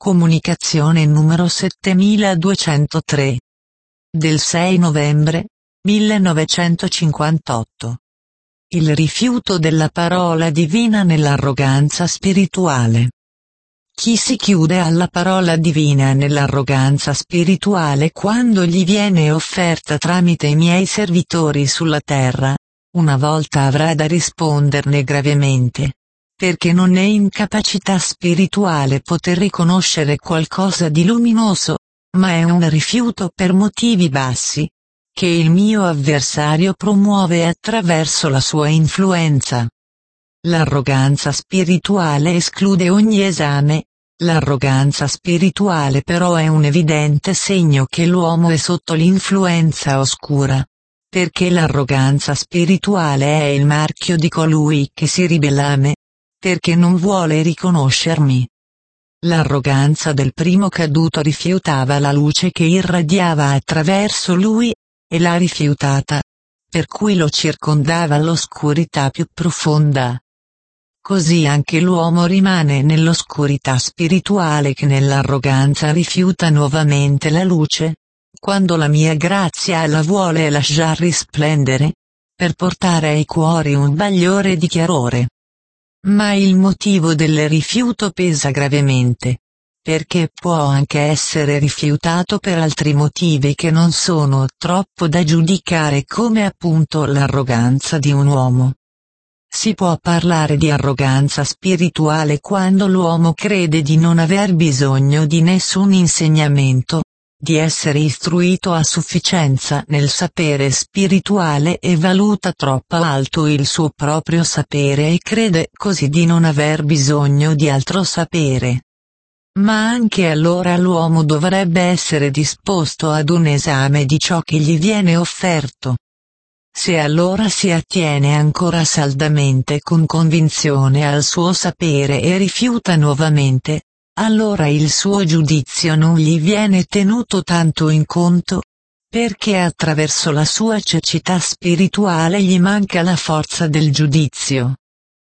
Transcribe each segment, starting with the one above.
Comunicazione numero 7203. Del 6 novembre 1958. Il rifiuto della parola divina nell'arroganza spirituale. Chi si chiude alla parola divina nell'arroganza spirituale quando gli viene offerta tramite i miei servitori sulla terra, una volta avrà da risponderne gravemente, perché non è incapacità spirituale poter riconoscere qualcosa di luminoso, ma è un rifiuto per motivi bassi, che il mio avversario promuove attraverso la sua influenza. L'arroganza spirituale esclude ogni esame. L'arroganza spirituale però è un evidente segno che l'uomo è sotto l'influenza oscura, perché l'arroganza spirituale è il marchio di colui che si ribella a me, perché non vuole riconoscermi. L'arroganza del primo caduto rifiutava la luce che irradiava attraverso lui, e l'ha rifiutata, per cui lo circondava l'oscurità più profonda. Così anche l'uomo rimane nell'oscurità spirituale che nell'arroganza rifiuta nuovamente la luce, quando la mia grazia la vuole lasciar risplendere, per portare ai cuori un bagliore di chiarore. Ma il motivo del rifiuto pesa gravemente, perché può anche essere rifiutato per altri motivi che non sono troppo da giudicare, come appunto l'arroganza di un uomo. Si può parlare di arroganza spirituale quando l'uomo crede di non aver bisogno di nessun insegnamento, di essere istruito a sufficienza nel sapere spirituale e valuta troppo alto il suo proprio sapere e crede così di non aver bisogno di altro sapere. Ma anche allora l'uomo dovrebbe essere disposto ad un esame di ciò che gli viene offerto. Se allora si attiene ancora saldamente con convinzione al suo sapere e rifiuta nuovamente, allora il suo giudizio non gli viene tenuto tanto in conto, perché attraverso la sua cecità spirituale gli manca la forza del giudizio.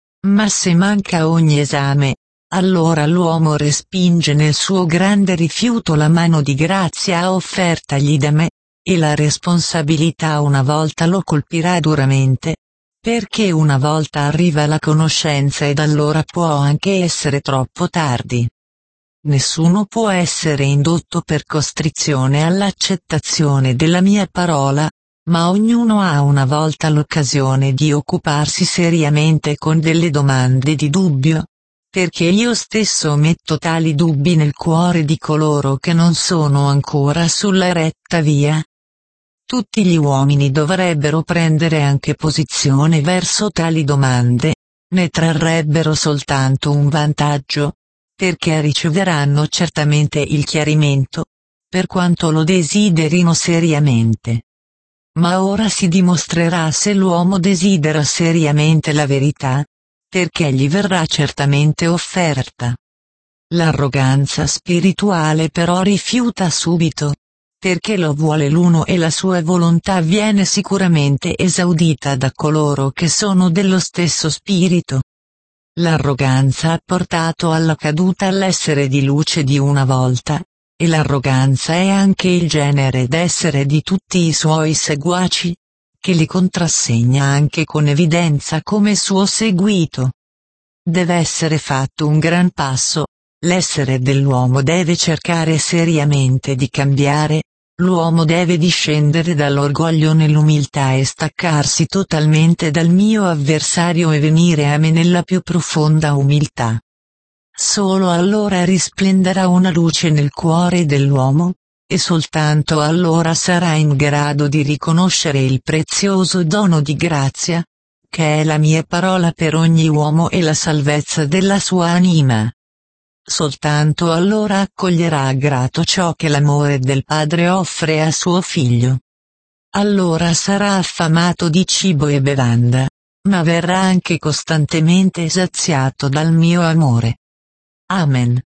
Ma se manca ogni esame, allora l'uomo respinge nel suo grande rifiuto la mano di grazia offertagli da me, e la responsabilità una volta lo colpirà duramente, perché una volta arriva la conoscenza ed allora può anche essere troppo tardi. Nessuno può essere indotto per costrizione all'accettazione della mia parola, ma ognuno ha una volta l'occasione di occuparsi seriamente con delle domande di dubbio, perché io stesso metto tali dubbi nel cuore di coloro che non sono ancora sulla retta via. Tutti gli uomini dovrebbero prendere anche posizione verso tali domande, ne trarrebbero soltanto un vantaggio, perché riceveranno certamente il chiarimento, per quanto lo desiderino seriamente. Ma ora si dimostrerà se l'uomo desidera seriamente la verità, perché gli verrà certamente offerta. L'arroganza spirituale però rifiuta subito, perché lo vuole l'uno e la sua volontà viene sicuramente esaudita da coloro che sono dello stesso spirito. L'arroganza ha portato alla caduta l'essere di luce di una volta, e l'arroganza è anche il genere d'essere di tutti i suoi seguaci, che li contrassegna anche con evidenza come suo seguito. Deve essere fatto un gran passo, l'essere dell'uomo deve cercare seriamente di cambiare, l'uomo deve discendere dall'orgoglio nell'umiltà e staccarsi totalmente dal mio avversario e venire a me nella più profonda umiltà. Solo allora risplenderà una luce nel cuore dell'uomo, e soltanto allora sarà in grado di riconoscere il prezioso dono di grazia, che è la mia parola per ogni uomo e la salvezza della sua anima. Soltanto allora accoglierà grato ciò che l'amore del Padre offre a suo figlio. Allora sarà affamato di cibo e bevanda, ma verrà anche costantemente saziato dal mio amore. Amen.